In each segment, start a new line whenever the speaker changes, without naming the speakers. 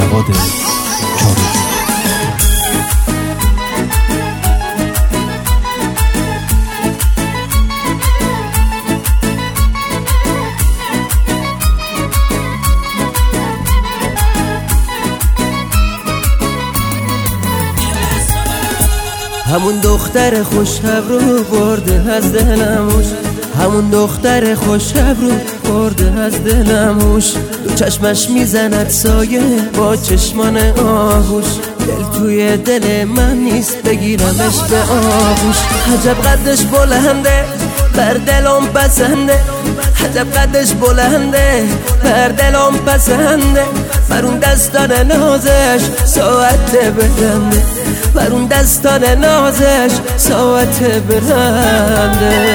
جواد چارجو.
همون دختر خوش‌ابرو برده از دلموش، همون دختر خوش‌ابرو برده از دلموش. دو چشمش میزند سایه با چشمان آهوش، دل توی دل من نیست بگیرمش به آغوش. عجب قدش بلنده بر دلم بسنده، عجب قدش بلنده بر دلم بسنده. بر اون دستان نازش ساعت برنده، بر اون دستان نازش ساعت برنده.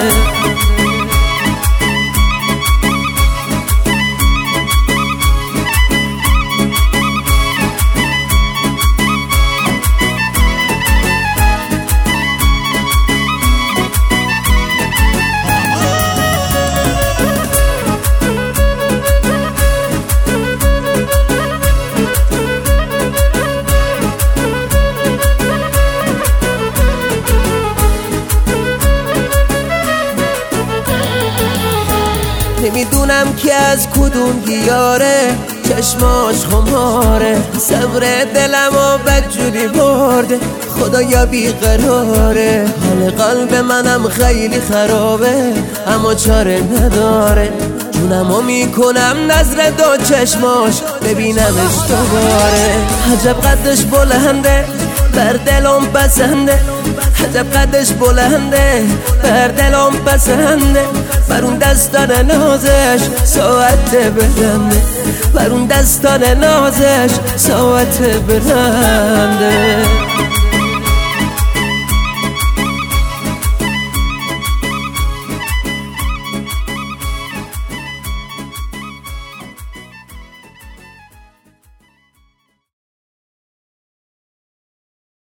نمیدونم که از کدوم دیاره چشماش خماره، صبر دلمو بدجوری برده خدایا بیقراره. حال قلب منم خیلی خرابه اما چاره نداره، جونمو میکنم نظر دو چشماش ببینمش دوباره. عجب قدش بلنده بر دلم بسنده، عجب قدش بلنده بر دلم بسنده. بر اون دستان نازش ساعت برنده، بر اون دستان نازش ساعت برنده.